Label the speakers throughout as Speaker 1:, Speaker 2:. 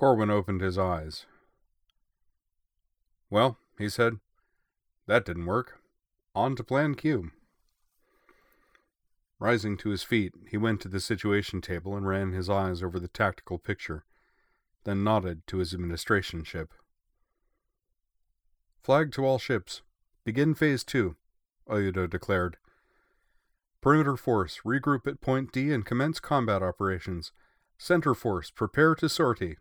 Speaker 1: Corwin opened his eyes. "Well," he said, "that didn't work. On to Plan Q." Rising to his feet, he went to the situation table and ran his eyes over the tactical picture, then nodded to his administration ship. "Flag to all ships. Begin Phase 2, Oyudo declared. "Perimeter Force, regroup at Point D and commence combat operations. Center Force, prepare to sortie."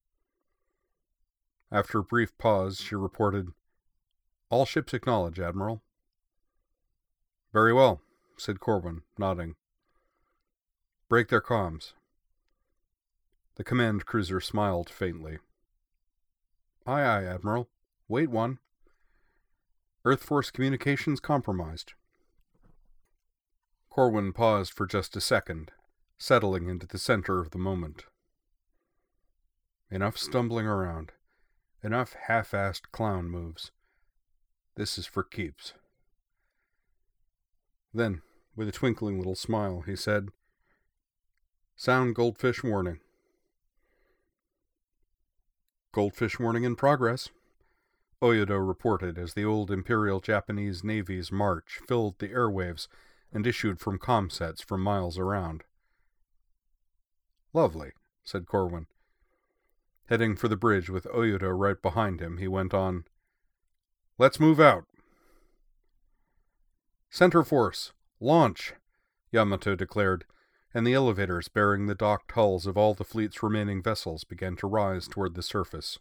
Speaker 1: After a brief pause, she reported, "All ships acknowledge, Admiral." "Very well," said Corwin, nodding. "Break their comms." The command cruiser smiled faintly. "Aye, aye, Admiral. Wait one. Earth Force communications compromised." Corwin paused for just a second, settling into the center of the moment. Enough stumbling around. Enough half-assed clown moves. This is for keeps. Then, with a twinkling little smile, he said, "Sound goldfish warning." "Goldfish warning in progress," Oyudo reported as the old Imperial Japanese Navy's march filled the airwaves and issued from comsets from miles around. "Lovely," said Corwin. Heading for the bridge with Oyudo right behind him, he went on, "Let's move out." "Center Force, launch," Yamato declared, and the elevators bearing the docked hulls of all the fleet's remaining vessels began to rise toward the surface.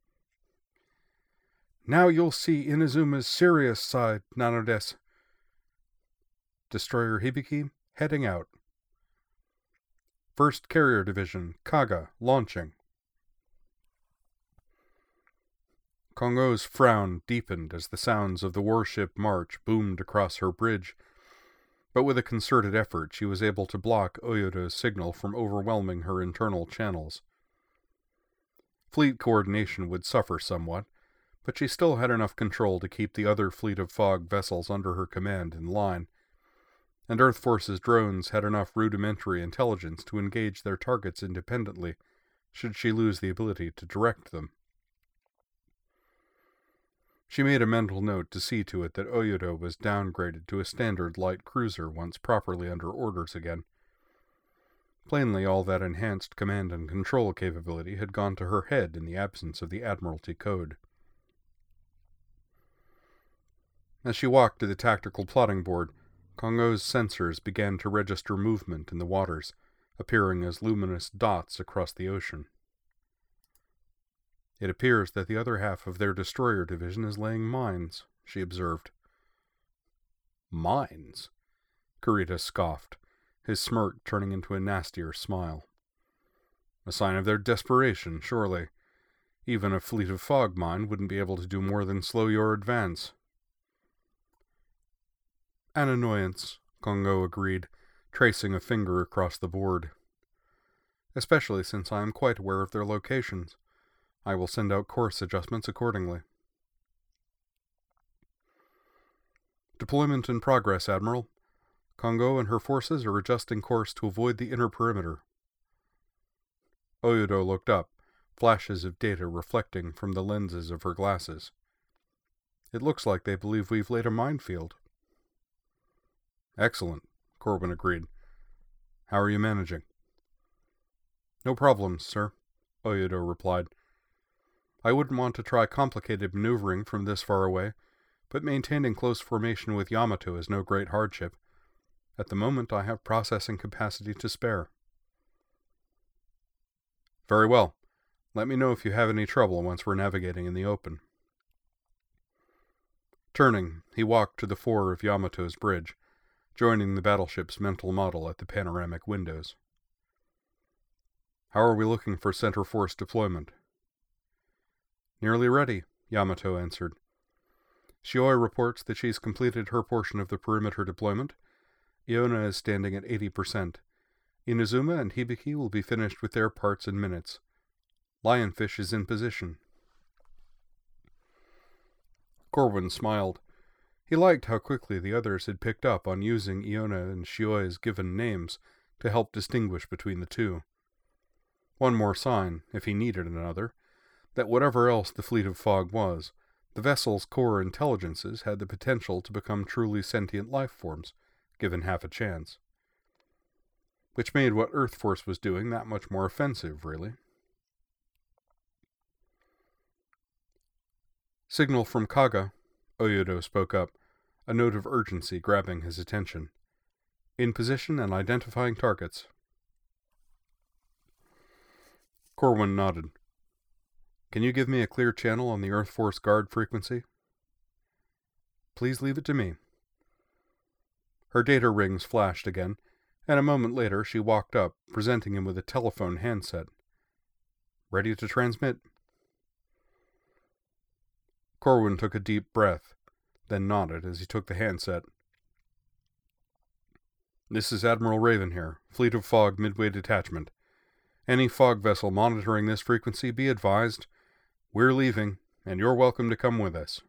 Speaker 1: "Now you'll see Inazuma's serious side, Nanodes." Destroyer Hibiki, heading out. "First Carrier Division, Kaga, launching." Kongo's frown deepened as the sounds of the warship march boomed across her bridge, but with a concerted effort she was able to block Oyudo's signal from overwhelming her internal channels. Fleet coordination would suffer somewhat, but she still had enough control to keep the other fleet of fog vessels under her command in line, and Earth Force's drones had enough rudimentary intelligence to engage their targets independently, should she lose the ability to direct them. She made a mental note to see to it that Oyudo was downgraded to a standard light cruiser once properly under orders again. Plainly all that enhanced command and control capability had gone to her head in the absence of the Admiralty Code. As she walked to the tactical plotting board, Kongo's sensors began to register movement in the waters, appearing as luminous dots across the ocean. "It appears that the other half of their destroyer division is laying mines," she observed. "Mines?" Kurita scoffed, his smirk turning into a nastier smile. "A sign of their desperation, surely. Even a fleet of fog mine wouldn't be able to do more than slow your advance." "An annoyance," Kongo agreed, tracing a finger across the board. "Especially since I am quite aware of their locations. I will send out course adjustments accordingly." "Deployment in progress, Admiral. Kongo and her forces are adjusting course to avoid the inner perimeter." Oyudo looked up, flashes of data reflecting from the lenses of her glasses. "It looks like they believe we've laid a minefield." "Excellent," Corwin agreed. "How are you managing?" "No problems, sir," Oyudo replied. "I wouldn't want to try complicated maneuvering from this far away, but maintaining close formation with Yamato is no great hardship. At the moment, I have processing capacity to spare." "Very well. Let me know if you have any trouble once we're navigating in the open." Turning, he walked to the fore of Yamato's bridge, joining the battleship's mental model at the panoramic windows. "How are we looking for Center Force deployment?" "Nearly ready," Yamato answered. "Shioi reports that she's completed her portion of the perimeter deployment. Iona is standing at 80%. Inazuma and Hibiki will be finished with their parts in minutes. Lionfish is in position." Corwin smiled. He liked how quickly the others had picked up on using Iona and Shioi's given names to help distinguish between the two. One more sign, if he needed another, that whatever else the fleet of fog was, the vessel's core intelligences had the potential to become truly sentient life forms, given half a chance. Which made what Earth Force was doing that much more offensive, really. Signal from Kaga, Oyodo spoke up, a note of urgency grabbing his attention. In position and identifying targets. Corwin nodded. Can you give me a clear channel on the Earth Force guard frequency? Please leave it to me. Her data rings flashed again, and a moment later she walked up, presenting him with a telephone handset. Ready to transmit? Corwin took a deep breath, then nodded as he took the handset. This is Admiral Raven here, Fleet of Fog Midway Detachment. Any fog vessel monitoring this frequency, be advised, we're leaving, and you're welcome to come with us.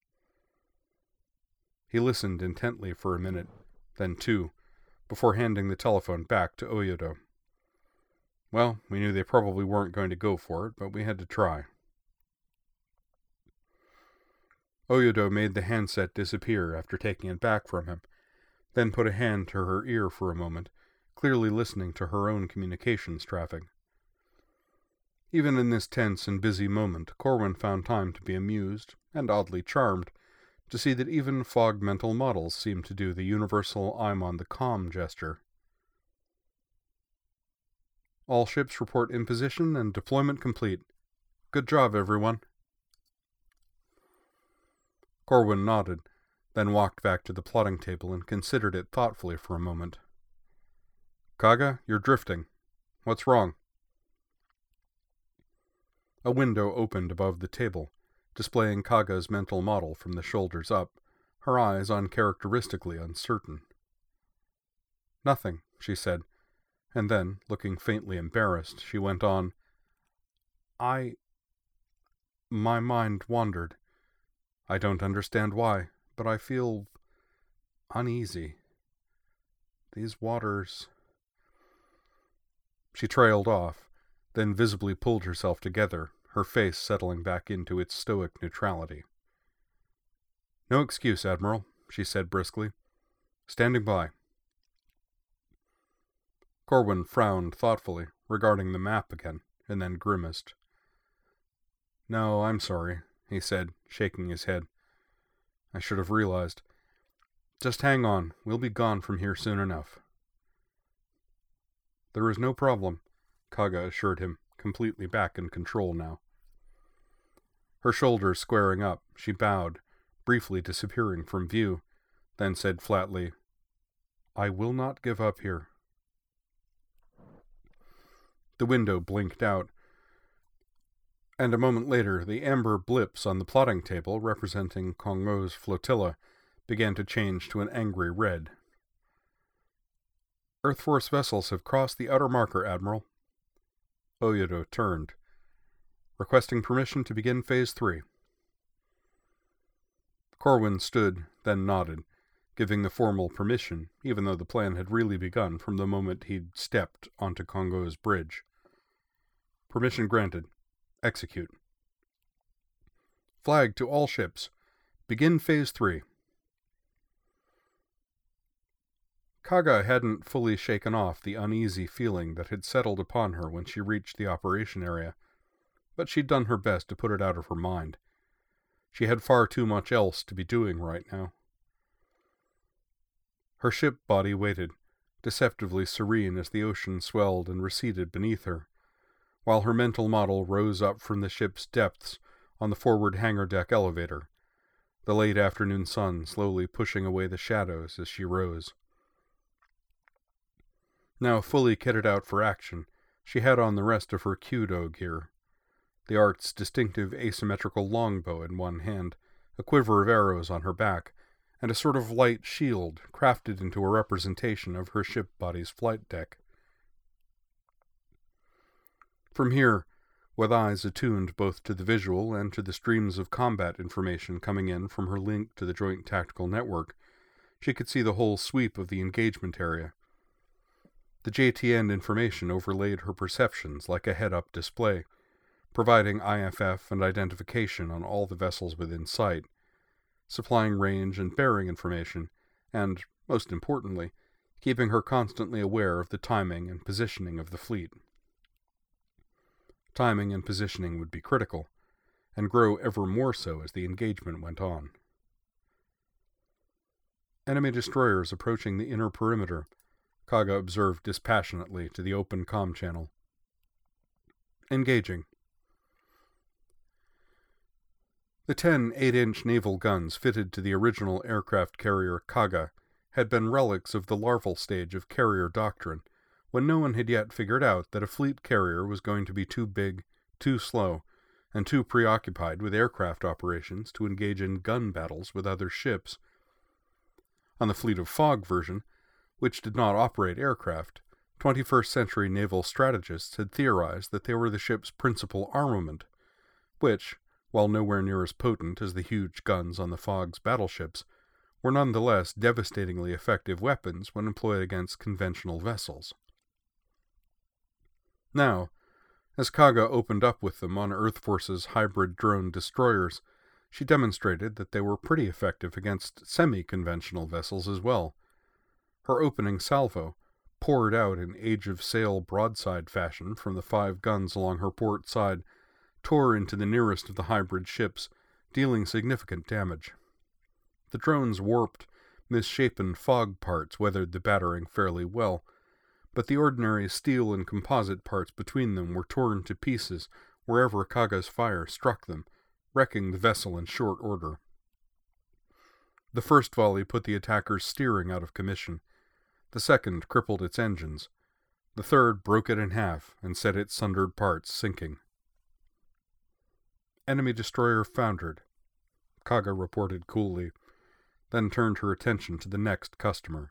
Speaker 1: He listened intently for a minute, then two, before handing the telephone back to Oyodo. Well, we knew they probably weren't going to go for it, but we had to try. Oyodo made the handset disappear after taking it back from him, then put a hand to her ear for a moment, clearly listening to her own communications traffic. Even in this tense and busy moment, Corwin found time to be amused, and oddly charmed, to see that even fog mental models seemed to do the universal I'm on the comm gesture. All ships report in position and deployment complete. Good job, everyone. Corwin nodded, then walked back to the plotting table and considered it thoughtfully for a moment. Kaga, you're drifting. What's wrong? A window opened above the table, displaying Kaga's mental model from the shoulders up, her eyes uncharacteristically uncertain. Nothing, she said, and then, looking faintly embarrassed, she went on. My mind wandered. I don't understand why, but I feel uneasy. These waters... She trailed off, then visibly pulled herself together, her face settling back into its stoic neutrality. No excuse, Admiral, she said briskly. Standing by. Corwin frowned thoughtfully, regarding the map again, and then grimaced. No, I'm sorry, he said, shaking his head. I should have realized. Just hang on, we'll be gone from here soon enough. There is no problem, Kaga assured him, completely back in control now. Her shoulders squaring up, she bowed, briefly disappearing from view, then said flatly, I will not give up here. The window blinked out, and a moment later the amber blips on the plotting table representing Kongo's flotilla began to change to an angry red. Earth Force vessels have crossed the outer marker, Admiral. Oyodo turned, requesting permission to begin Phase 3. Corwin stood, then nodded, giving the formal permission, even though the plan had really begun from the moment he'd stepped onto Kongo's bridge. Permission granted. Execute. Flag to all ships. Begin Phase 3. Kaga hadn't fully shaken off the uneasy feeling that had settled upon her when she reached the operation area, but she'd done her best to put it out of her mind. She had far too much else to be doing right now. Her ship body waited, deceptively serene as the ocean swelled and receded beneath her, while her mental model rose up from the ship's depths on the forward hangar deck elevator, the late afternoon sun slowly pushing away the shadows as she rose. Now fully kitted out for action, she had on the rest of her Kyudo gear, the art's distinctive asymmetrical longbow in one hand, a quiver of arrows on her back, and a sort of light shield crafted into a representation of her ship body's flight deck. From here, with eyes attuned both to the visual and to the streams of combat information coming in from her link to the Joint Tactical Network, she could see the whole sweep of the engagement area. The JTN information overlaid her perceptions like a head-up display, providing IFF and identification on all the vessels within sight, supplying range and bearing information, and, most importantly, keeping her constantly aware of the timing and positioning of the fleet. Timing and positioning would be critical, and grow ever more so as the engagement went on. Enemy destroyers approaching the inner perimeter, Kaga observed dispassionately to the open comm channel. Engaging. The 10 8-inch naval guns fitted to the original aircraft carrier Kaga had been relics of the larval stage of carrier doctrine, when no one had yet figured out that a fleet carrier was going to be too big, too slow, and too preoccupied with aircraft operations to engage in gun battles with other ships. On the Fleet of Fog version, which did not operate aircraft, 21st century naval strategists had theorized that they were the ship's principal armament, which, while nowhere near as potent as the huge guns on the Fog's battleships, were nonetheless devastatingly effective weapons when employed against conventional vessels. Now, as Kaga opened up with them on Earth Force's hybrid drone destroyers, she demonstrated that they were pretty effective against semi-conventional vessels as well. Her opening salvo, poured out in age-of-sail broadside fashion from the 5 guns along her port side, tore into the nearest of the hybrid ships, dealing significant damage. The drone's warped, misshapen fog parts weathered the battering fairly well, but the ordinary steel and composite parts between them were torn to pieces wherever Kaga's fire struck them, wrecking the vessel in short order. The first volley put the attacker's steering out of commission. The second crippled its engines. The third broke it in half and set its sundered parts sinking. Enemy destroyer foundered, Kaga reported coolly, then turned her attention to the next customer.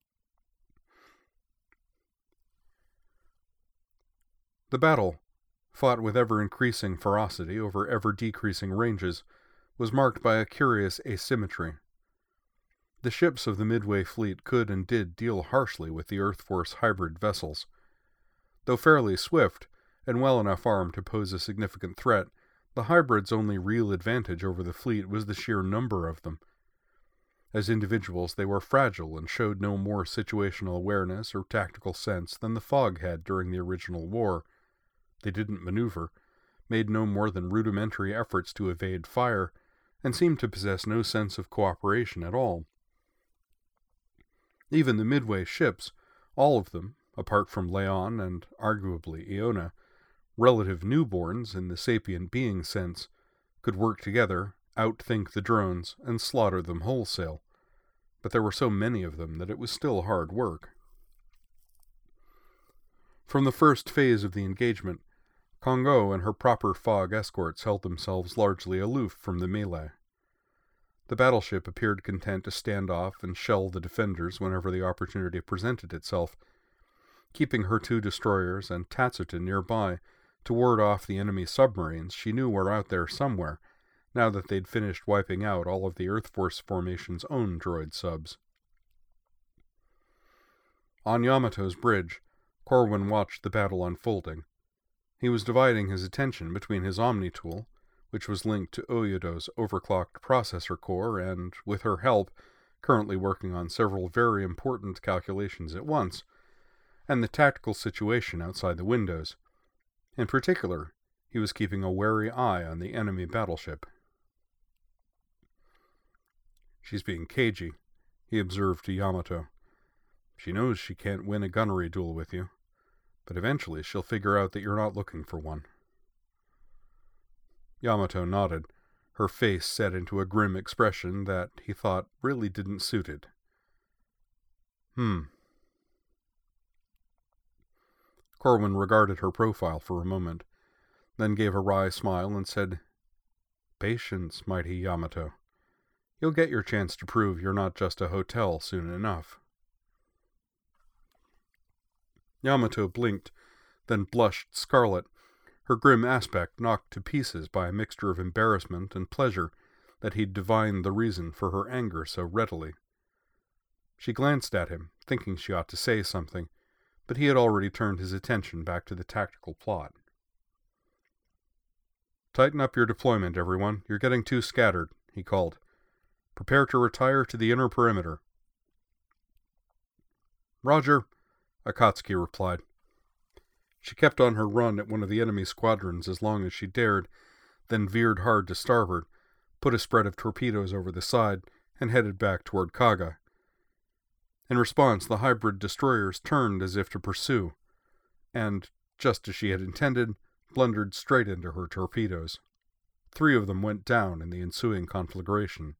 Speaker 1: The battle, fought with ever-increasing ferocity over ever-decreasing ranges, was marked by a curious asymmetry. The ships of the Midway fleet could and did deal harshly with the Earth Force hybrid vessels. Though fairly swift, and well enough armed to pose a significant threat, the hybrids' only real advantage over the fleet was the sheer number of them. As individuals, they were fragile and showed no more situational awareness or tactical sense than the Fog had during the original war. They didn't maneuver, made no more than rudimentary efforts to evade fire, and seemed to possess no sense of cooperation at all. Even the Midway ships, all of them, apart from Leon and, arguably, Iona, relative newborns in the sapient being sense, could work together, outthink the drones, and slaughter them wholesale. But there were so many of them that it was still hard work. From the first phase of the engagement, Kongo and her proper Fog escorts held themselves largely aloof from the melee. The battleship appeared content to stand off and shell the defenders whenever the opportunity presented itself, keeping her 2 destroyers and Tatsuta nearby to ward off the enemy submarines she knew were out there somewhere, now that they'd finished wiping out all of the Earth Force formation's own droid subs. On Yamato's bridge, Corwin watched the battle unfolding. He was dividing his attention between his Omni-tool, which was linked to Oyodo's overclocked processor core and, with her help, currently working on several very important calculations at once, and the tactical situation outside the windows. In particular, he was keeping a wary eye on the enemy battleship. "She's being cagey," he observed to Yamato. "She knows she can't win a gunnery duel with you, but eventually she'll figure out that you're not looking for one." Yamato nodded, her face set into a grim expression that, he thought, really didn't suit it. Corwin regarded her profile for a moment, then gave a wry smile and said, "Patience, mighty Yamato. You'll get your chance to prove you're not just a hotel soon enough." Yamato blinked, then blushed scarlet, her grim aspect knocked to pieces by a mixture of embarrassment and pleasure that he'd divined the reason for her anger so readily. She glanced at him, thinking she ought to say something, but he had already turned his attention back to the tactical plot. "Tighten up your deployment, everyone. You're getting too scattered," he called. "Prepare to retire to the inner perimeter." "Roger," Akatsuki replied. She kept on her run at one of the enemy squadrons as long as she dared, then veered hard to starboard, put a spread of torpedoes over the side, and headed back toward Kaga. In response, the hybrid destroyers turned as if to pursue, and, just as she had intended, blundered straight into her torpedoes. 3 of them went down in the ensuing conflagration.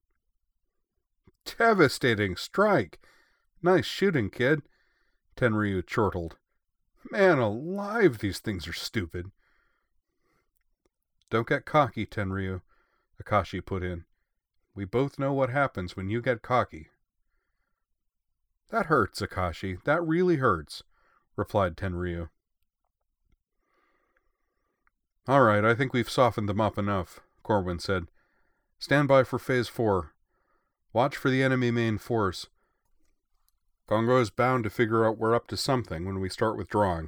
Speaker 1: "Devastating strike! Nice shooting, kid," Tenryu chortled. "Man alive, these things are stupid." "Don't get cocky, Tenryu," Akashi put in. "We both know what happens when you get cocky." "That hurts, Akashi. That really hurts," replied Tenryu. "All right, I think we've softened them up enough," Corwin said. "Stand by for Phase 4. Watch for the enemy main force. Kongo is bound to figure out we're up to something when we start withdrawing."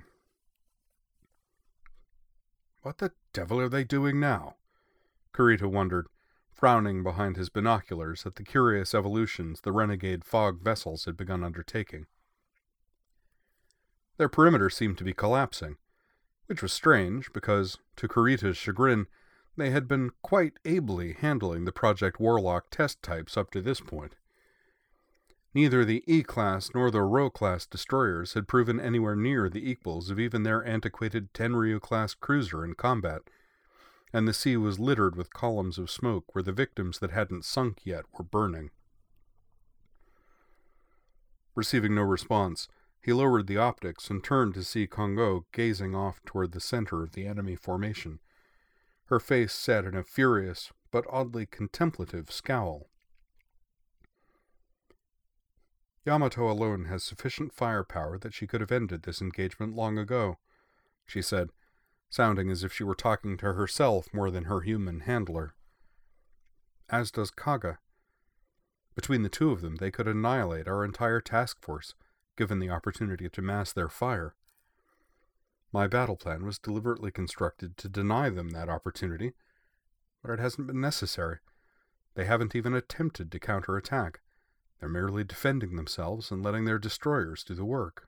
Speaker 1: "What the devil are they doing now?" Kurita wondered, frowning behind his binoculars at the curious evolutions the renegade fog vessels had begun undertaking. Their perimeter seemed to be collapsing, which was strange because, to Kurita's chagrin, they had been quite ably handling the Project Warlock test types up to this point. Neither the E-class nor the Rho-class destroyers had proven anywhere near the equals of even their antiquated Tenryu-class cruiser in combat, and the sea was littered with columns of smoke where the victims that hadn't sunk yet were burning. Receiving no response, he lowered the optics and turned to see Kongo gazing off toward the center of the enemy formation, her face set in a furious but oddly contemplative scowl. "Yamato alone has sufficient firepower that she could have ended this engagement long ago," she said, sounding as if she were talking to herself more than her human handler. "As does Kaga. Between the 2 of them, they could annihilate our entire task force, given the opportunity to mass their fire. My battle plan was deliberately constructed to deny them that opportunity, but it hasn't been necessary. They haven't even attempted to counterattack. They're merely defending themselves and letting their destroyers do the work."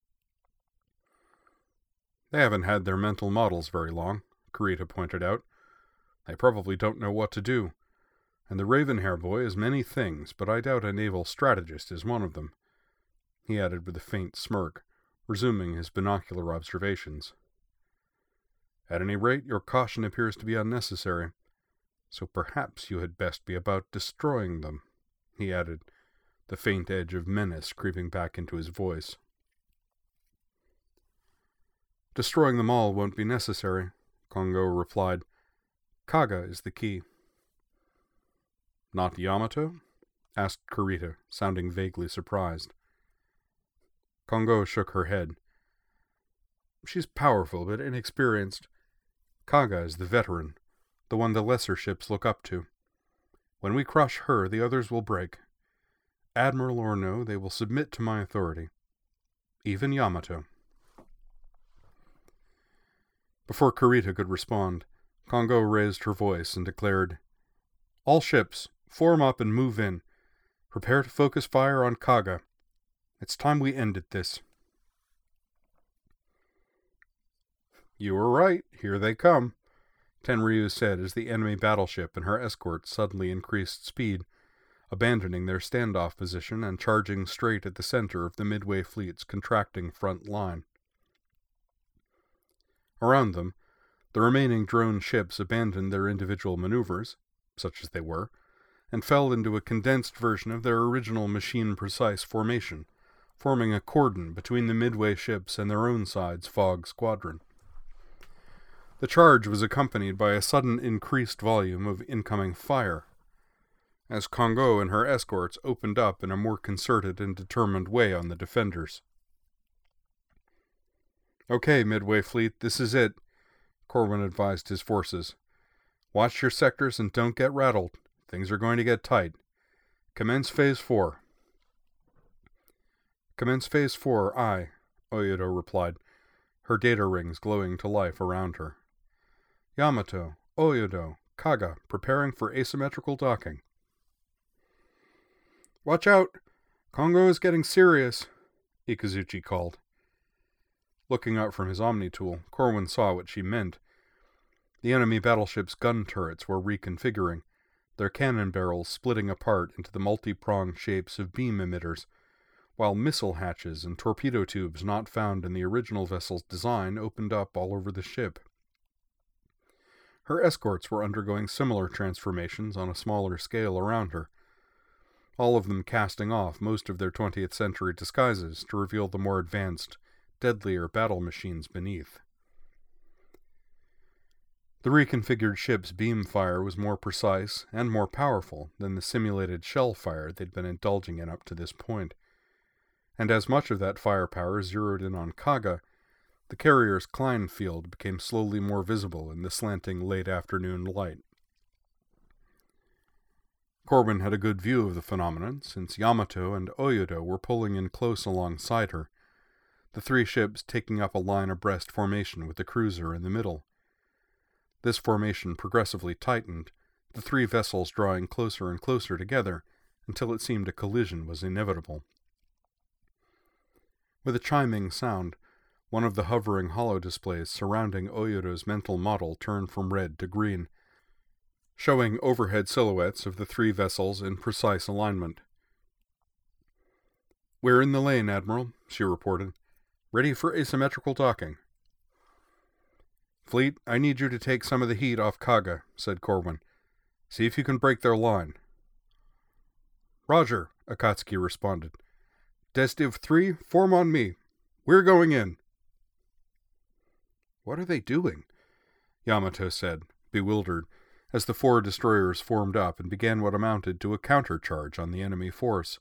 Speaker 1: "They haven't had their mental models very long," Kurita pointed out. "They probably don't know what to do. And the Ravenhair boy is many things, but I doubt a naval strategist is one of them," he added with a faint smirk, resuming his binocular observations. "At any rate, your caution appears to be unnecessary, so perhaps you had best be about destroying them," he added, the faint edge of menace creeping back into his voice. "Destroying them all won't be necessary," Kongo replied. "Kaga is the key." "Not Yamato?" asked Kurita, sounding vaguely surprised. Kongo shook her head. "She's powerful but inexperienced. Kaga is the veteran, the one the lesser ships look up to. When we crush her, the others will break. Admiral or no, they will submit to my authority. Even Yamato." Before Kurita could respond, Kongo raised her voice and declared, "All ships, form up and move in. Prepare to focus fire on Kaga. It's time we ended this." "You were right. Here they come," Tenryu said as the enemy battleship and her escort suddenly increased speed, abandoning their standoff position and charging straight at the center of the Midway fleet's contracting front line. Around them, the remaining drone ships abandoned their individual maneuvers, such as they were, and fell into a condensed version of their original machine-precise formation, forming a cordon between the Midway ships and their own side's fog squadron. The charge was accompanied by a sudden increased volume of incoming fire, as Kongo and her escorts opened up in a more concerted and determined way on the defenders. "Okay, Midway Fleet, this is it," Corwin advised his forces. "Watch your sectors and don't get rattled. Things are going to get tight. Commence Phase 4. "Commence Phase 4, aye," Oyodo replied, her data rings glowing to life around her. Yamato, Oyodo, Kaga, preparing for asymmetrical docking. Watch out! Kongo is getting serious, Ikazuchi called. Looking up from his Omni-tool, Corwin saw what she meant. The enemy battleship's gun turrets were reconfiguring, their cannon barrels splitting apart into the multi-pronged shapes of beam emitters, while missile hatches and torpedo tubes not found in the original vessel's design opened up all over the ship. Her escorts were undergoing similar transformations on a smaller scale around her, all of them casting off most of their 20th century disguises to reveal the more advanced, deadlier battle machines beneath. The reconfigured ship's beam fire was more precise and more powerful than the simulated shell fire they'd been indulging in up to this point, and as much of that firepower zeroed in on Kaga, the carrier's Klein field became slowly more visible in the slanting late-afternoon light. Corwin had a good view of the phenomenon, since Yamato and Oyodo were pulling in close alongside her, the three ships taking up a line-abreast formation with the cruiser in the middle. This formation progressively tightened, the three vessels drawing closer and closer together until it seemed a collision was inevitable. With a chiming sound, one of the hovering holodisplays surrounding Oyodo's mental model turned from red to green, showing overhead silhouettes of the three vessels in precise alignment. "We're in the lane, Admiral," she reported. "Ready for asymmetrical docking." "Fleet, I need you to take some of the heat off Kaga," said Corwin. "See if you can break their line." "Roger," Akatsuki responded. "Destiv 3, form on me. We're going in." "What are they doing?" Yamato said, bewildered, as the four destroyers formed up and began what amounted to a countercharge on the enemy force.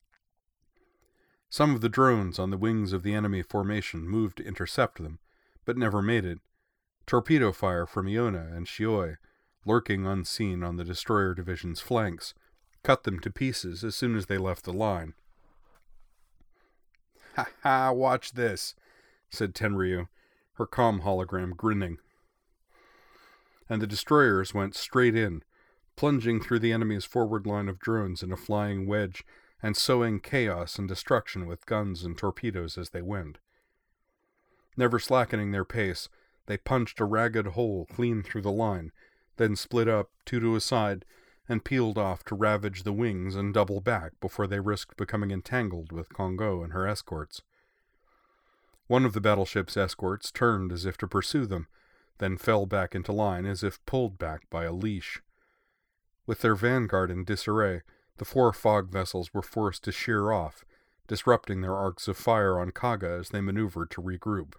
Speaker 1: Some of the drones on the wings of the enemy formation moved to intercept them, but never made it. Torpedo fire from Iona and Shioi, lurking unseen on the destroyer division's flanks, cut them to pieces as soon as they left the line. "Ha ha, watch this," said Tenryu, her comm hologram grinning. And the destroyers went straight in, plunging through the enemy's forward line of drones in a flying wedge and sowing chaos and destruction with guns and torpedoes as they went. Never slackening their pace, they punched a ragged hole clean through the line, then split up, two to a side, and peeled off to ravage the wings and double back before they risked becoming entangled with Kongo and her escorts. One of the battleship's escorts turned as if to pursue them, then fell back into line as if pulled back by a leash. With their vanguard in disarray, the four fog vessels were forced to sheer off, disrupting their arcs of fire on Kaga as they maneuvered to regroup.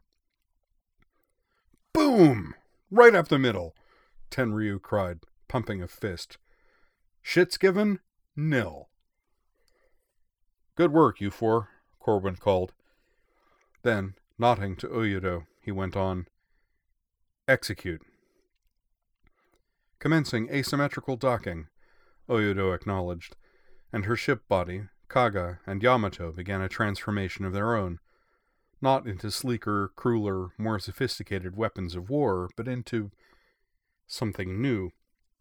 Speaker 1: "Boom! Right up the middle!" Tenryu cried, pumping a fist. "Shit's given? Nil." "Good work, you four," Corwin called. Then, nodding to Oyodo, he went on. "Execute." "Commencing asymmetrical docking," Oyodo acknowledged, and her ship body, Kaga, and Yamato began a transformation of their own, not into sleeker, crueler, more sophisticated weapons of war, but into something new.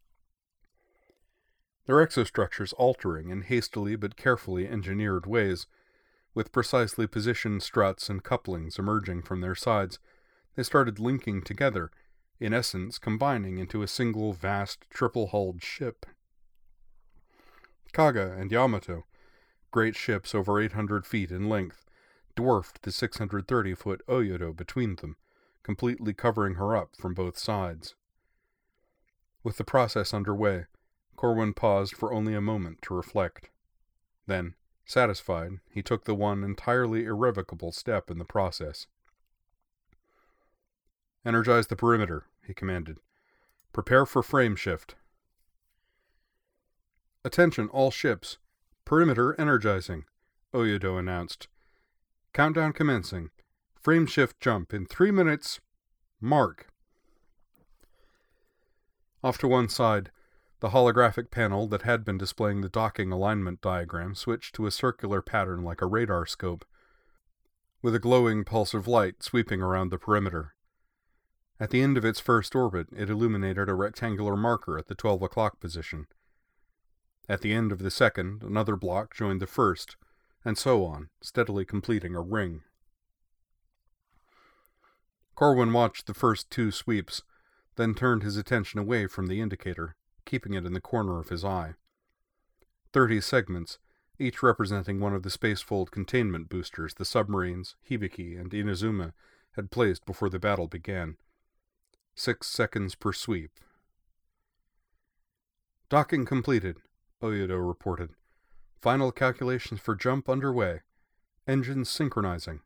Speaker 1: Their exostructures altering in hastily but carefully engineered ways, with precisely positioned struts and couplings emerging from their sides. They started linking together, in essence combining into a single vast triple-hulled ship. Kaga and Yamato, great ships over 800 feet in length, dwarfed the 630-foot Oyodo between them, completely covering her up from both sides. With the process underway, Corwin paused for only a moment to reflect. Then, satisfied, he took the one entirely irrevocable step in the process. "Energize the perimeter," he commanded. "Prepare for frame shift." "Attention all ships. Perimeter energizing," Oyodo announced. "Countdown commencing. Frame shift jump in 3 minutes. Mark." Off to one side, the holographic panel that had been displaying the docking alignment diagram switched to a circular pattern like a radar scope. with a glowing pulse of light sweeping around the perimeter. At the end of its first orbit, it illuminated a rectangular marker at the 12 o'clock position. At the end of the second, another block joined the first, and so on, steadily completing a ring. Corwin watched the first 2 sweeps, then turned his attention away from the indicator, keeping it in the corner of his eye. 30 segments, each representing one of the spacefold containment boosters the submarines, Hibiki and Inazuma, had placed before the battle began. 6 seconds per sweep. Docking completed, Oyudo reported. Final calculations for jump underway. Engines synchronizing.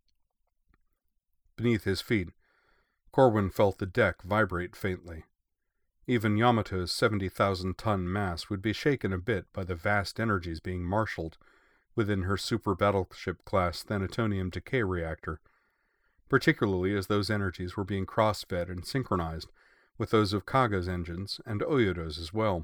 Speaker 1: Beneath his feet, Corwin felt the deck vibrate faintly. Even Yamato's 70,000-ton mass would be shaken a bit by the vast energies being marshaled within her super battleship-class Thanatonium decay reactor, particularly as those energies were being cross-fed and synchronized with those of Kaga's engines and Oyudo's as well.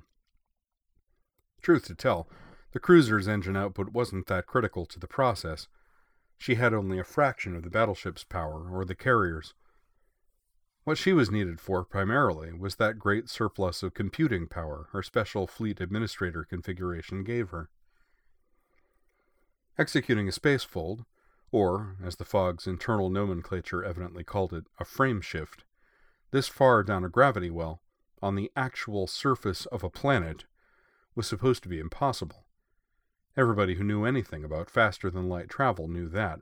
Speaker 1: Truth to tell, the cruiser's engine output wasn't that critical to the process. She had only a fraction of the battleship's power, or the carrier's. What she was needed for, primarily, was that great surplus of computing power her special fleet administrator configuration gave her. Executing a spacefold, or, as the Fog's internal nomenclature evidently called it, a frame shift, this far down a gravity well, on the actual surface of a planet, was supposed to be impossible. Everybody who knew anything about faster-than-light travel knew that.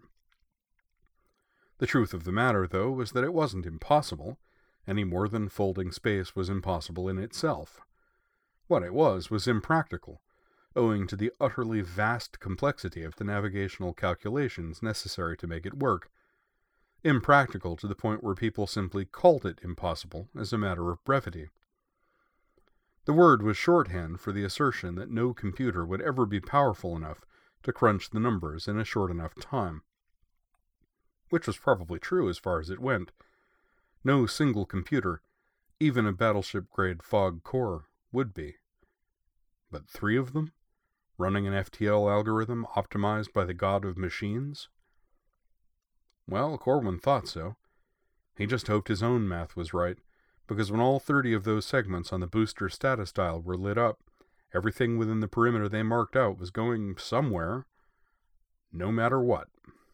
Speaker 1: The truth of the matter, though, was that it wasn't impossible, any more than folding space was impossible in itself. What it was impractical, owing to the utterly vast complexity of the navigational calculations necessary to make it work. Impractical to the point where people simply called it impossible as a matter of brevity. The word was shorthand for the assertion that no computer would ever be powerful enough to crunch the numbers in a short enough time. Which was probably true as far as it went. No single computer, even a battleship-grade Fog core, would be. But 3 of them? Running an FTL algorithm optimized by the god of machines? Well, Corwin thought so. He just hoped his own math was right, because when all 30 of those segments on the booster status dial were lit up, everything within the perimeter they marked out was going somewhere, no matter what.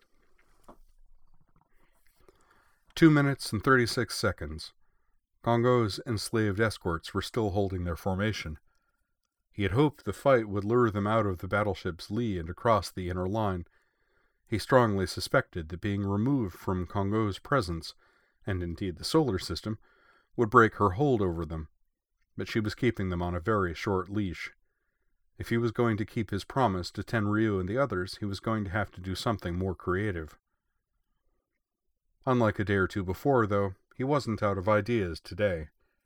Speaker 1: 2 minutes and 36 seconds. Kongo's enslaved escorts were still holding their formation. He had hoped the fight would lure them out of the battleship's lee and across the inner line. He strongly suspected that being removed from Kongo's presence, and indeed the solar system, would break her hold over them, but she was keeping them on a very short leash. If he was going to keep his promise to Tenryu and the others, he was going to have to do something more creative. Unlike a day or 2 before, though, he wasn't out of ideas today.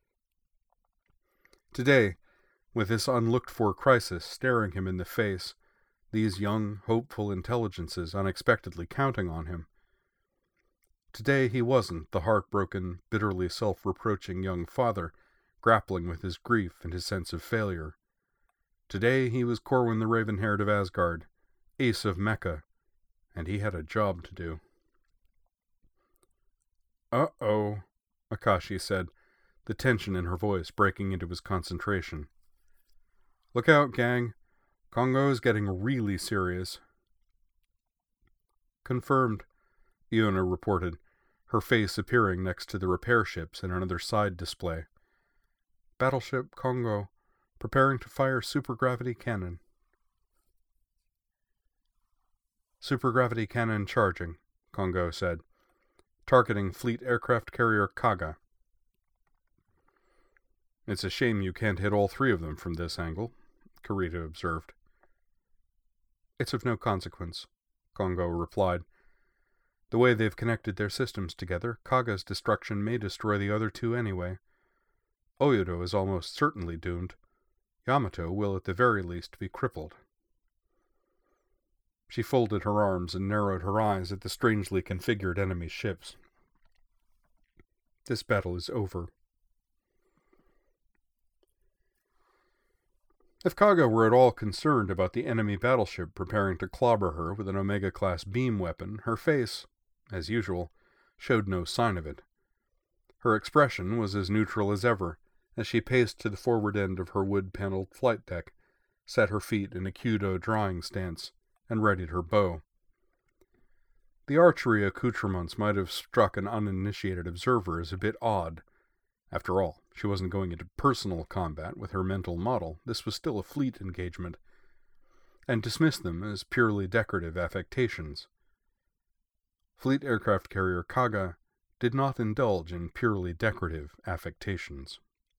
Speaker 1: Today, with this unlooked-for crisis staring him in the face, these young, hopeful intelligences unexpectedly counting on him, today he wasn't the heartbroken, bitterly self-reproaching young father grappling with his grief and his sense of failure. Today he was Corwin the Raven-Haired of Asgard, Ace of Mecha, and he had a job to do. "Uh-oh," Akashi said, the tension in her voice breaking into his concentration. "Look out, gang. Kongo's getting really serious." "Confirmed," Iona reported, her face appearing next to the repair ships in another side display. "Battleship Kongo, preparing to fire supergravity cannon." "Supergravity cannon charging," Kongo said, targeting fleet aircraft carrier Kaga. "It's a shame you can't hit all 3 of them from this angle," Kurita observed. "It's of no consequence," Kongo replied. "The way they've connected their systems together, Kaga's destruction may destroy the other 2 anyway. Oyudo is almost certainly doomed. Yamato will at the very least be crippled." She folded her arms and narrowed her eyes at the strangely configured enemy ships. "This battle is over." If Kaga were at all concerned about the enemy battleship preparing to clobber her with an Omega-class beam weapon, her face, as usual, showed no sign of it. Her expression was as neutral as ever, as she paced to the forward end of her wood-paneled flight deck, set her feet in a Kyudo drawing stance, and readied her bow. The archery accoutrements might have struck an uninitiated observer as a bit odd. After all, she wasn't going into personal combat with her mental model. This was still a fleet engagement, and dismissed them as purely decorative affectations. Fleet aircraft carrier Kaga did not indulge in purely decorative affectations.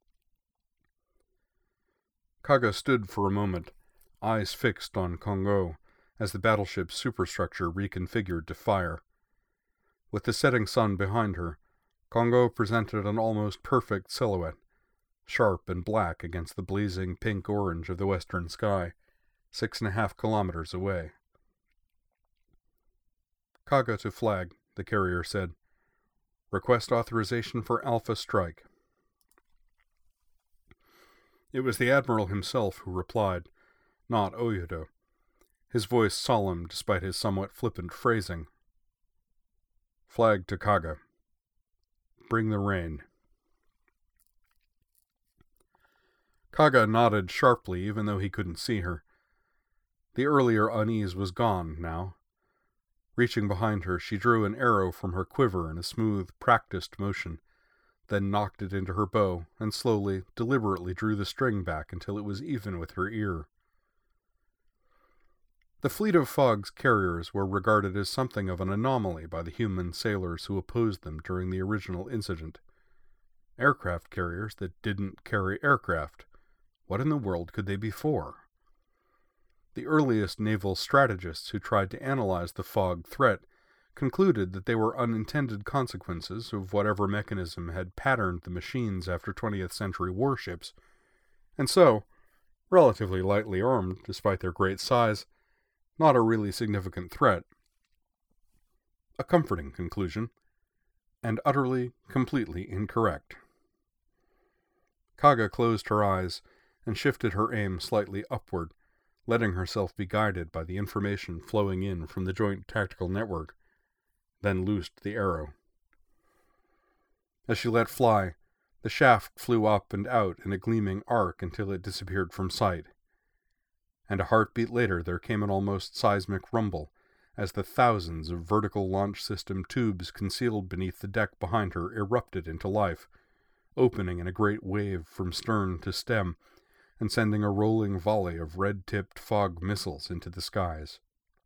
Speaker 1: Kaga stood for a moment, eyes fixed on Kongo, as the battleship's superstructure reconfigured to fire. With the setting sun behind her, Kongo presented an almost perfect silhouette, sharp and black against the blazing pink-orange of the western sky, 6.5 kilometers away. "Kaga to flag," the carrier said. "Request authorization for Alpha Strike." It was the Admiral himself who replied, not Oyudo, his voice solemn despite his somewhat flippant phrasing. "Flag to Kaga. Bring the rain." Kaga nodded sharply, even though he couldn't see her. The earlier unease was gone now. Reaching behind her, she drew an arrow from her quiver in a smooth, practiced motion, then knocked it into her bow, and slowly, deliberately drew the string back until it was even with her ear. The fleet of Fogg's carriers were regarded as something of an anomaly by the human sailors who opposed them during the original incident. Aircraft carriers that didn't carry aircraft. What in the world could they be for? The earliest naval strategists who tried to analyze the Fogg threat concluded that they were unintended consequences of whatever mechanism had patterned the machines after 20th century warships, and so, relatively lightly armed despite their great size, not a really significant threat. A comforting conclusion, and utterly, completely incorrect. Kaga closed her eyes and shifted her aim slightly upward, letting herself be guided by the information flowing in from the Joint Tactical Network, then loosed the arrow. As she let fly, the shaft flew up and out in a gleaming arc until it disappeared from sight. And a heartbeat later there came an almost seismic rumble, as the thousands of vertical launch system tubes concealed beneath the deck behind her erupted into life, opening in a great wave from stern to stem, and sending a rolling volley of red-tipped Fogg missiles into the skies.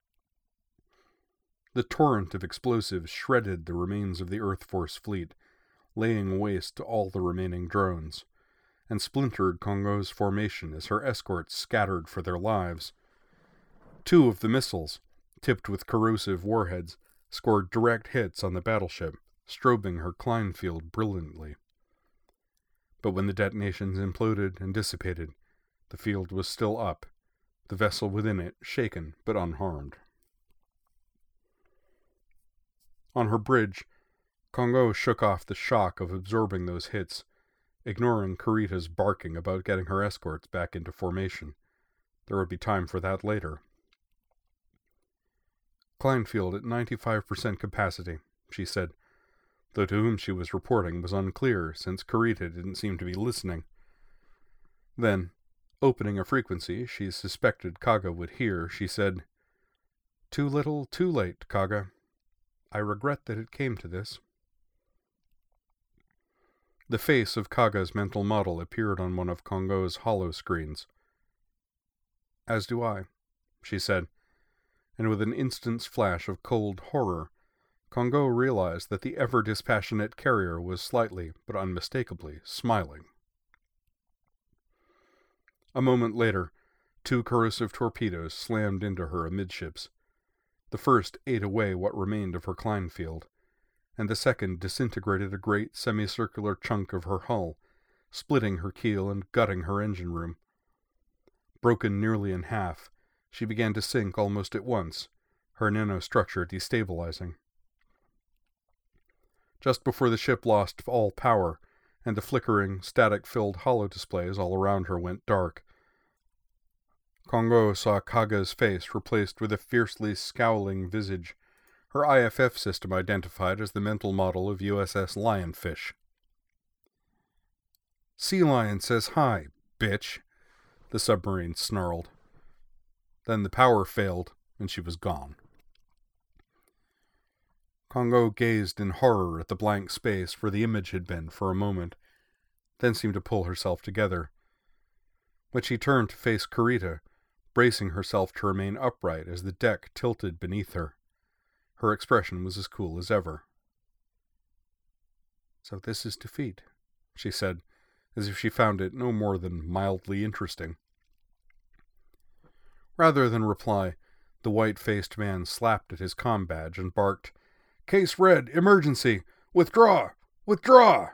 Speaker 1: The torrent of explosives shredded the remains of the Earth Force fleet, laying waste to all the remaining drones, and splintered Kongo's formation as her escorts scattered for their lives. 2 of the missiles, tipped with corrosive warheads, scored direct hits on the battleship, strobing her Kleinfield brilliantly. But when the detonations imploded and dissipated, the field was still up, the vessel within it shaken but unharmed. On her bridge, Kongo shook off the shock of absorbing those hits, ignoring Kurita's barking about getting her escorts back into formation. There would be time for that later. "Kleinfield at 95% capacity," she said, though to whom she was reporting was unclear, since Kurita didn't seem to be listening. Then, opening a frequency she suspected Kaga would hear, she said, "Too little, too late, Kaga. I regret that it came to this." The face of Kaga's mental model appeared on one of Kongo's hollow screens. "As do I," she said, and with an instant's flash of cold horror, Kongo realized that the ever-dispassionate carrier was slightly, but unmistakably, smiling. A moment later, 2 corrosive torpedoes slammed into her amidships. The first ate away what remained of her Kleinfield, and the second disintegrated a great semicircular chunk of her hull, splitting her keel and gutting her engine room. Broken nearly in half, she began to sink almost at once, her nanostructure destabilizing. Just before the ship lost all power, and the flickering, static-filled holodisplays all around her went dark, Kongo saw Kaga's face replaced with a fiercely scowling visage, her IFF system identified as the mental model of USS Lionfish. "Sea Lion says hi, bitch," the submarine snarled. Then the power failed, and she was gone. Kongo gazed in horror at the blank space where the image had been for a moment, then seemed to pull herself together. But she turned to face Kurita, bracing herself to remain upright as the deck tilted beneath her. Her expression was as cool as ever. "So this is defeat," she said, as if she found it no more than mildly interesting. Rather than reply, the white-faced man slapped at his comm badge and barked, "Case red, emergency! Withdraw! Withdraw!"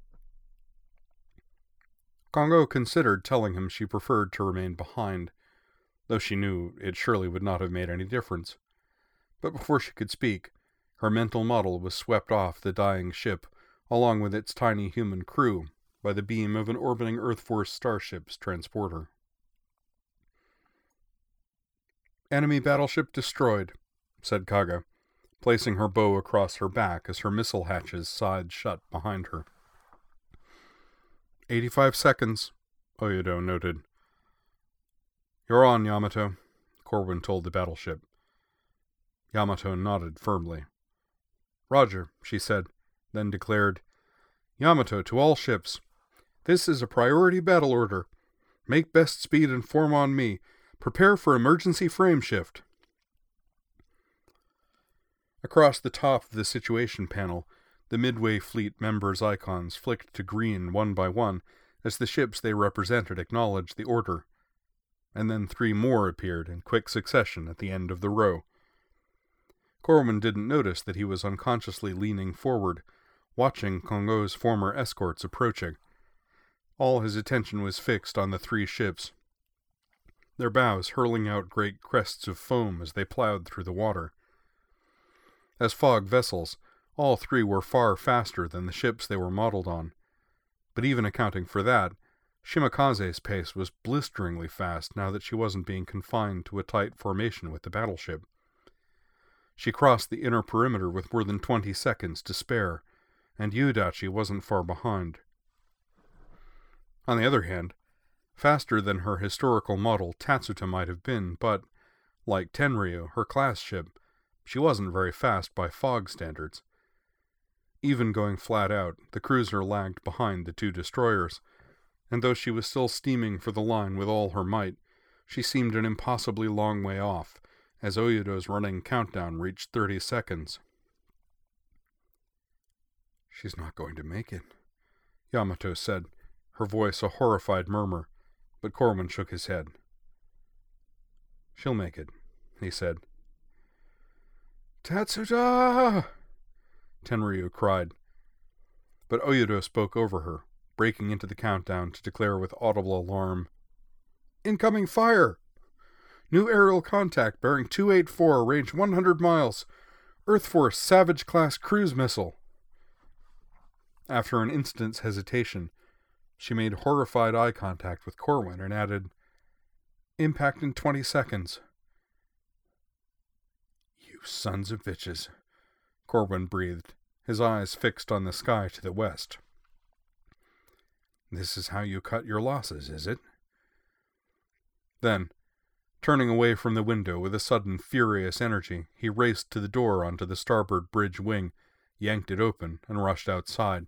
Speaker 1: Kongo considered telling him she preferred to remain behind, though she knew it surely would not have made any difference. But before she could speak, her mental model was swept off the dying ship, along with its tiny human crew, by the beam of an orbiting Earth Force starship's transporter. "Enemy battleship destroyed," said Kaga, placing her bow across her back as her missile hatches sighed shut behind her. 85 seconds, Oyudo noted. "You're on, Yamato," Corwin told the battleship. Yamato nodded firmly. "Roger," she said, then declared, "Yamato to all ships. This is a priority battle order. Make best speed and form on me. Prepare for emergency frame shift." Across the top of the situation panel, the Midway Fleet members' icons flicked to green one by one as the ships they represented acknowledged the order, and then 3 more appeared in quick succession at the end of the row. Corwin didn't notice that he was unconsciously leaning forward, watching Kongo's former escorts approaching. All his attention was fixed on the 3 ships, their bows hurling out great crests of foam as they plowed through the water. As fog vessels, all 3 were far faster than the ships they were modeled on. But even accounting for that, Shimakaze's pace was blisteringly fast now that she wasn't being confined to a tight formation with the battleship. She crossed the inner perimeter with more than 20 seconds to spare, and Yudachi wasn't far behind. On the other hand, faster than her historical model Tatsuta might have been, but, like Tenryu, her class ship, she wasn't very fast by fog standards. Even going flat out, the cruiser lagged behind the 2 destroyers, and though she was still steaming for the line with all her might, she seemed an impossibly long way off, as Oyudo's running countdown reached 30 seconds. "She's not going to make it," Yamato said, her voice a horrified murmur, but Corwin shook his head. "She'll make it," he said. "Tatsuta!" Tenryu cried. But Oyudo spoke over her, breaking into the countdown to declare with audible alarm, "Incoming fire! New aerial contact bearing 284, range 100 miles. Earth Force Savage-class cruise missile." After an instant's hesitation, she made horrified eye contact with Corwin and added, "Impact in 20 seconds. "You sons of bitches," Corwin breathed, his eyes fixed on the sky to the west. "This is how you cut your losses, is it?" Then, turning away from the window with a sudden furious energy, he raced to the door onto the starboard bridge wing, yanked it open, and rushed outside.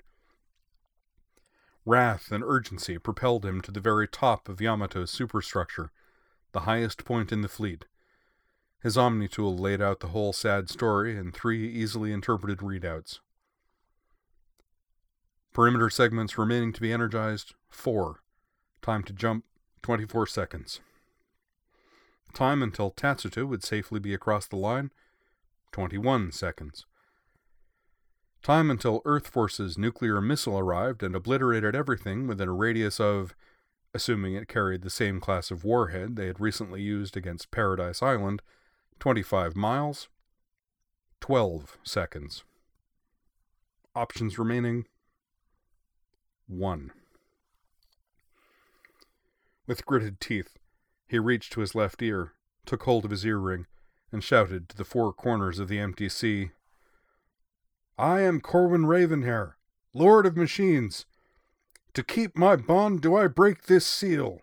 Speaker 1: Wrath and urgency propelled him to the very top of Yamato's superstructure, the highest point in the fleet. His Omnitool laid out the whole sad story in 3 easily interpreted readouts. Perimeter segments remaining to be energized, 4. Time to jump, 24 seconds. Time until Tatsuta would safely be across the line, 21 seconds. Time until Earth Force's nuclear missile arrived and obliterated everything within a radius of, assuming it carried the same class of warhead they had recently used against Paradise Island, 25 miles, 12 seconds. Options remaining, 1. With gritted teeth, He reached to his left ear, took hold of his earring, and shouted to the four corners of the empty sea, "I am Corwin Ravenhair, Lord of Machines. To keep my bond do I break this seal."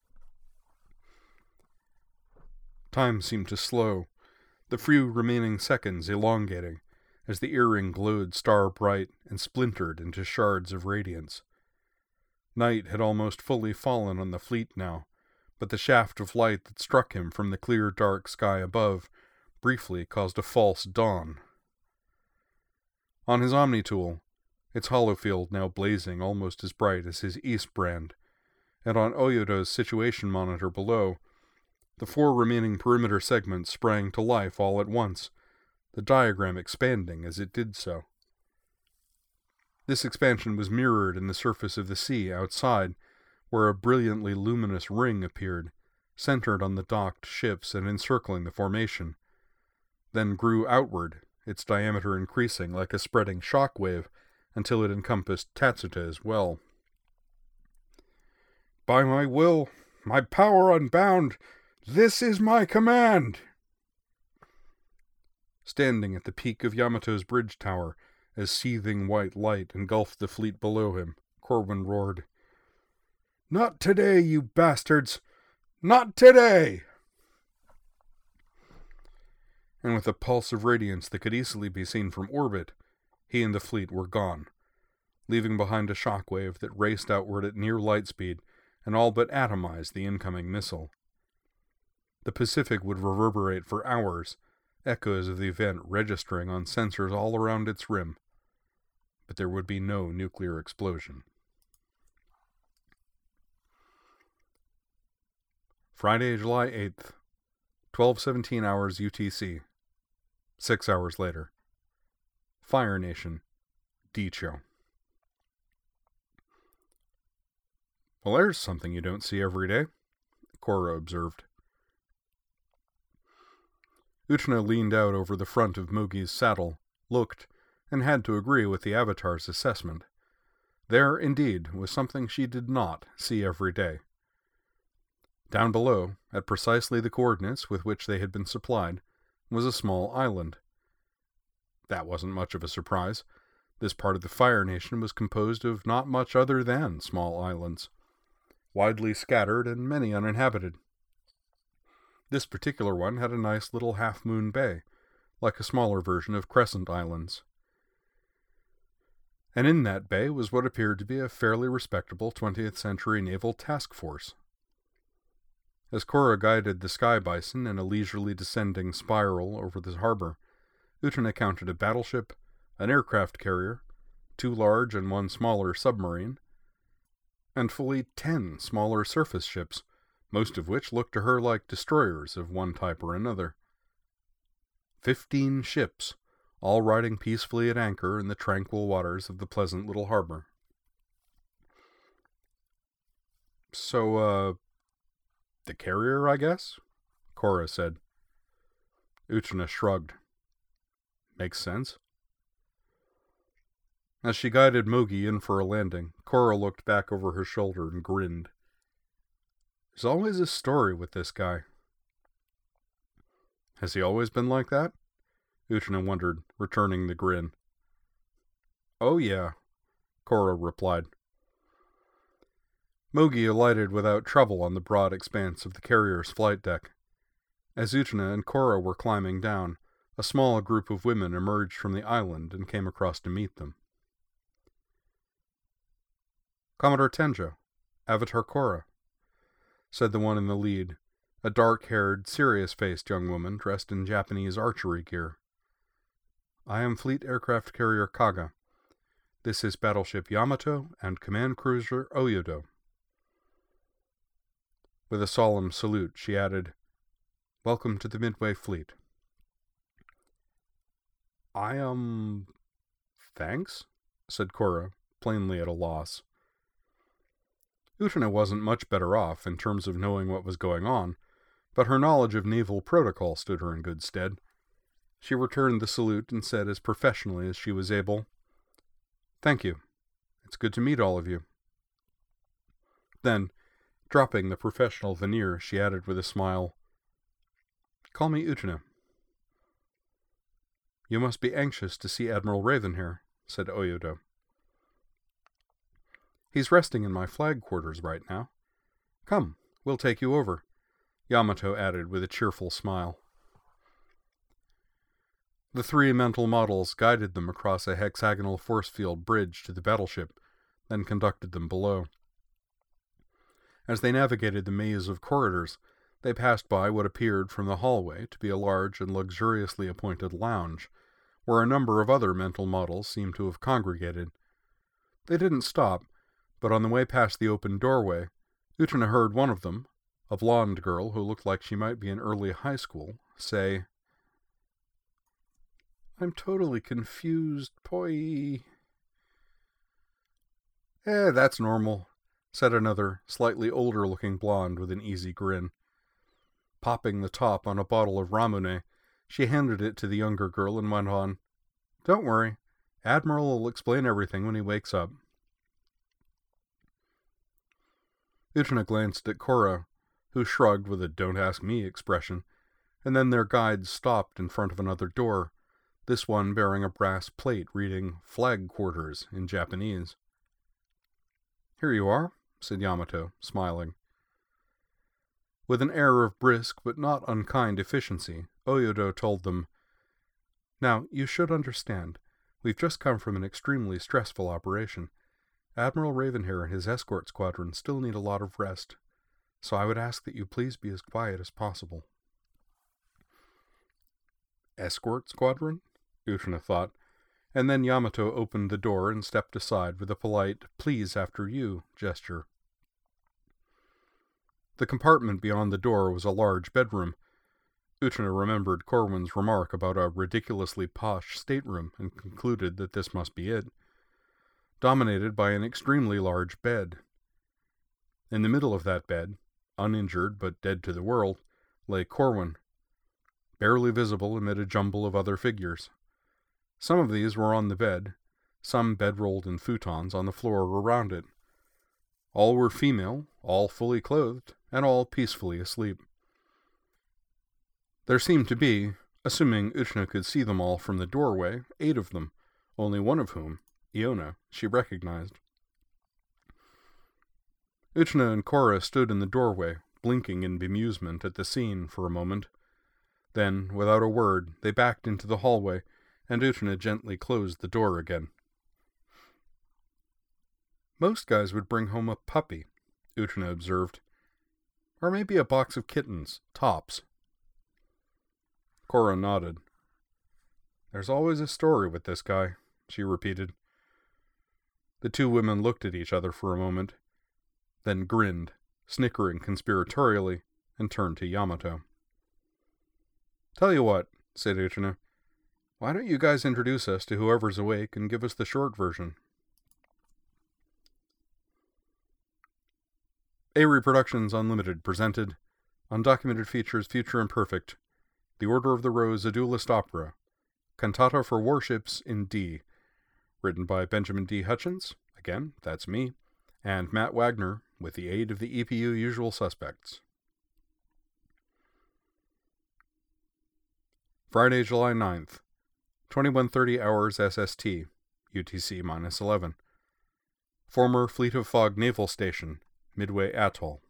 Speaker 1: Time seemed to slow, the few remaining seconds elongating, as the earring glowed star-bright and splintered into shards of radiance. Night had almost fully fallen on the fleet now, but the shaft of light that struck him from the clear dark sky above briefly caused a false dawn. On his Omnitool, its holofield now blazing almost as bright as his east brand, and on Oyodo's situation monitor below, the four remaining perimeter segments sprang to life all at once, the diagram expanding as it did so. This expansion was mirrored in the surface of the sea outside, where a brilliantly luminous ring appeared, centered on the docked ships and encircling the formation, then grew outward, its diameter increasing like a spreading shock wave until it encompassed Tatsuta as well. "By my will, my power unbound, this is my command!" Standing at the peak of Yamato's bridge tower, as seething white light engulfed the fleet below him, Corwin roared, "Not today, you bastards! Not today!" And with a pulse of radiance that could easily be seen from orbit, he and the fleet were gone, leaving behind a shockwave that raced outward at near light speed and all but atomized the incoming missile. The Pacific would reverberate for hours, echoes of the event registering on sensors all around its rim, but there would be no nuclear explosion. Friday, July 8th, 12:17 hours UTC. 6 hours later. Fire Nation, Decho. "Well, there's something you don't see every day," Korra observed. Utena leaned out over the front of Mugi's saddle, looked, and had to agree with the Avatar's assessment. There, indeed, was something she did not see every day. Down below, at precisely the coordinates with which they had been supplied, was a small island. That wasn't much of a surprise. This part of the Fire Nation was composed of not much other than small islands, widely scattered and many uninhabited. This particular one had a nice little half-moon bay, like a smaller version of Crescent Islands. And in that bay was what appeared to be a fairly respectable 20th century naval task force. As Korra guided the Sky Bison in a leisurely descending spiral over the harbor, Utena counted a battleship, an aircraft carrier, 2 large and 1 smaller submarine, and fully 10 smaller surface ships, most of which looked to her like destroyers of one type or another. 15 ships, all riding peacefully at anchor in the tranquil waters of the pleasant little harbor. "So, the carrier, I guess?" Korra said. Utena shrugged. "Makes sense." As she guided Mugi in for a landing, Korra looked back over her shoulder and grinned. There's always a story with this guy. "Has he always been like that?" Utena wondered, returning the grin. "Oh yeah," Korra replied. Mugi alighted without trouble on the broad expanse of the carrier's flight deck. As Utena and Korra were climbing down, a small group of women emerged from the island and came across to meet them. "Commodore Tenjo, Avatar Korra," said the one in the lead, a dark-haired, serious-faced young woman dressed in Japanese archery gear. "I am Fleet Aircraft Carrier Kaga. This is Battleship Yamato and Command Cruiser Oyodo." With a solemn salute, she added, "Welcome to the Midway Fleet." Thanks?" said Korra, plainly at a loss. Utena wasn't much better off in terms of knowing what was going on, but her knowledge of naval protocol stood her in good stead. She returned the salute and said as professionally as she was able, "Thank you. It's good to meet all of you." Then, Dropping the professional veneer, she added with a smile, "Call me Utena." "You must be anxious to see Admiral Ravenhair," said Oyodo. "He's resting in my flag quarters right now. Come, we'll take you over," Yamato added with a cheerful smile. The three mental models guided them across a hexagonal force field bridge to the battleship, then conducted them below. As they navigated the maze of corridors, they passed by what appeared from the hallway to be a large and luxuriously appointed lounge, where a number of other mental models seemed to have congregated. They didn't stop, but on the way past the open doorway, Utena heard one of them, a blonde girl who looked like she might be in early high school, say, "I'm totally confused, poi." That's normal," said another, slightly older-looking blonde with an easy grin. Popping the top on a bottle of Ramune, she handed it to the younger girl and went on, "Don't worry, Admiral will explain everything when he wakes up." Utena glanced at Korra, who shrugged with a "don't ask me" expression, and then their guides stopped in front of another door, this one bearing a brass plate reading "Flag Quarters" in Japanese. "Here you are," said Yamato, smiling. With an air of brisk but not unkind efficiency, Oyodo told them, "Now, you should understand, we've just come from an extremely stressful operation. Admiral Ravenhair and his escort squadron still need a lot of rest, so I would ask that you please be as quiet as possible." "Escort squadron?" Utena thought, and then Yamato opened the door and stepped aside with a polite "please after you" gesture. The compartment beyond the door was a large bedroom. Utena remembered Corwin's remark about a ridiculously posh stateroom and concluded that this must be it, dominated by an extremely large bed. In the middle of that bed, uninjured but dead to the world, lay Corwin, barely visible amid a jumble of other figures. Some of these were on the bed, some bedrolled in futons on the floor around it. All were female, all fully clothed, and all peacefully asleep. There seemed to be, assuming Utena could see them all from the doorway, 8 of them, only one of whom, Iona, she recognized. Utena and Korra stood in the doorway, blinking in bemusement at the scene for a moment. Then, without a word, they backed into the hallway, and Utena gently closed the door again. "Most guys would bring home a puppy," Utena observed. "Or maybe a box of kittens, tops." Korra nodded. "There's always a story with this guy," she repeated. The two women looked at each other for a moment, then grinned, snickering conspiratorially, and turned to Yamato. "Tell you what," said Utena, "why don't you guys introduce us to whoever's awake and give us the short version?" Avery Productions Unlimited presented Undocumented Features Future Imperfect, The Order of the Rose, a Duelist Opera, Cantata for Warships in D, written by Benjamin D. Hutchins, again, that's me, and Matt Wagner, with the aid of the EPU Usual Suspects. Friday, July 9th, 21:30 hours SST, UTC-11. Former Fleet of Fog Naval Station, Midway Atoll.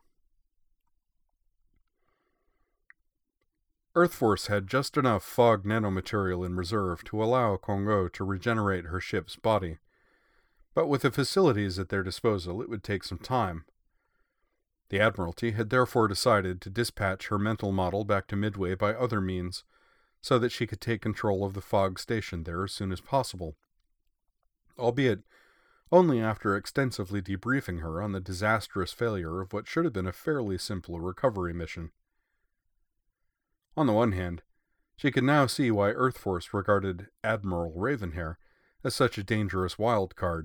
Speaker 1: Earthforce had just enough fog nanomaterial in reserve to allow Kongo to regenerate her ship's body, but with the facilities at their disposal it would take some time. The Admiralty had therefore decided to dispatch her mental model back to Midway by other means, so that she could take control of the fog station there as soon as possible, albeit only after extensively debriefing her on the disastrous failure of what should have been a fairly simple recovery mission. On the one hand, she could now see why Earthforce regarded Admiral Ravenhair as such a dangerous wild card.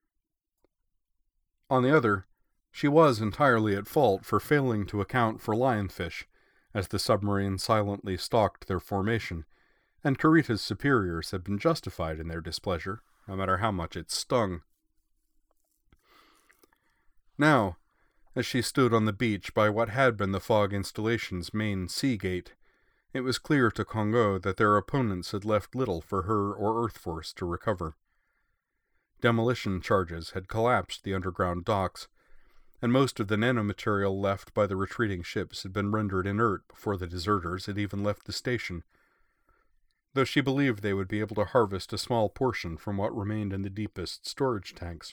Speaker 1: On the other, she was entirely at fault for failing to account for lionfish, as the submarine silently stalked their formation, and Kurita's superiors had been justified in their displeasure, no matter how much it stung. Now, As she stood on the beach by what had been the fog installation's main sea gate, it was clear to Kongo that their opponents had left little for her or Earth Force to recover. Demolition charges had collapsed the underground docks, and most of the nanomaterial left by the retreating ships had been rendered inert before the deserters had even left the station, though she believed they would be able to harvest a small portion from what remained in the deepest storage tanks.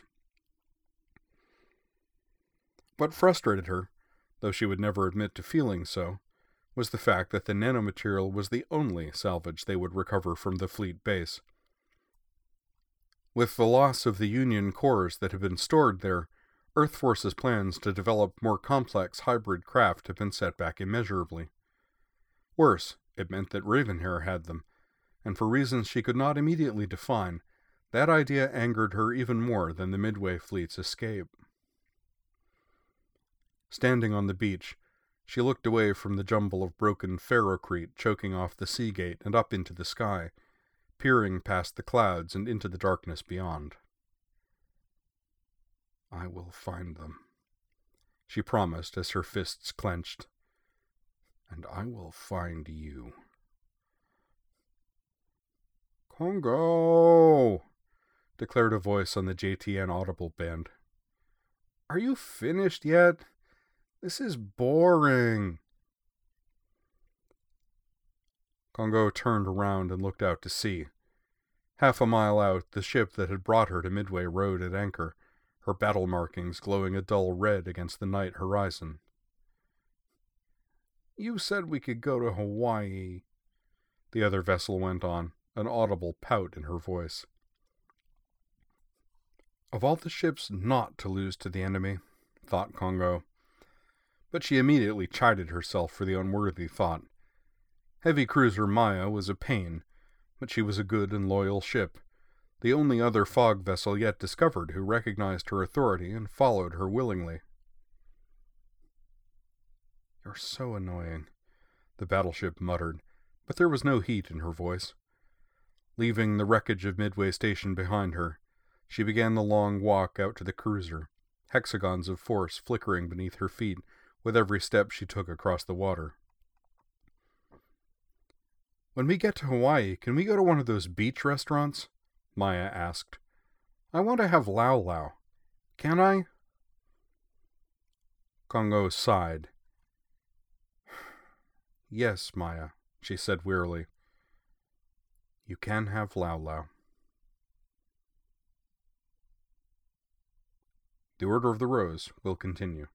Speaker 1: What frustrated her, though she would never admit to feeling so, was the fact that the nanomaterial was the only salvage they would recover from the fleet base. With the loss of the Union cores that had been stored there, Earth Force's plans to develop more complex hybrid craft had been set back immeasurably. Worse, it meant that Ravenhair had them, and for reasons she could not immediately define, that idea angered her even more than the Midway fleet's escape. Standing on the beach, she looked away from the jumble of broken ferrocrete choking off the sea gate and up into the sky, peering past the clouds and into the darkness beyond. "I will find them," she promised as her fists clenched. "And I will find you." "Kongo!" declared a voice on the JTN audible band. "Are you finished yet? This is boring." Kongo turned around and looked out to sea. Half a mile out, the ship that had brought her to Midway rode at anchor, her battle markings glowing a dull red against the night horizon. "You said we could go to Hawaii," the other vessel went on, an audible pout in her voice. Of all the ships not to lose to the enemy, thought Kongo. But she immediately chided herself for the unworthy thought. Heavy cruiser Maya was a pain, but she was a good and loyal ship, the only other fog vessel yet discovered who recognized her authority and followed her willingly. "You're so annoying," the battleship muttered, but there was no heat in her voice. Leaving the wreckage of Midway Station behind her, she began the long walk out to the cruiser, hexagons of force flickering beneath her feet with every step she took across the water. "When we get to Hawaii, can we go to one of those beach restaurants?" Maya asked. "I want to have lau lau. Can I?" Kongo sighed. "Yes, Maya," she said wearily. "You can have lau lau." The Order of the Rose will continue.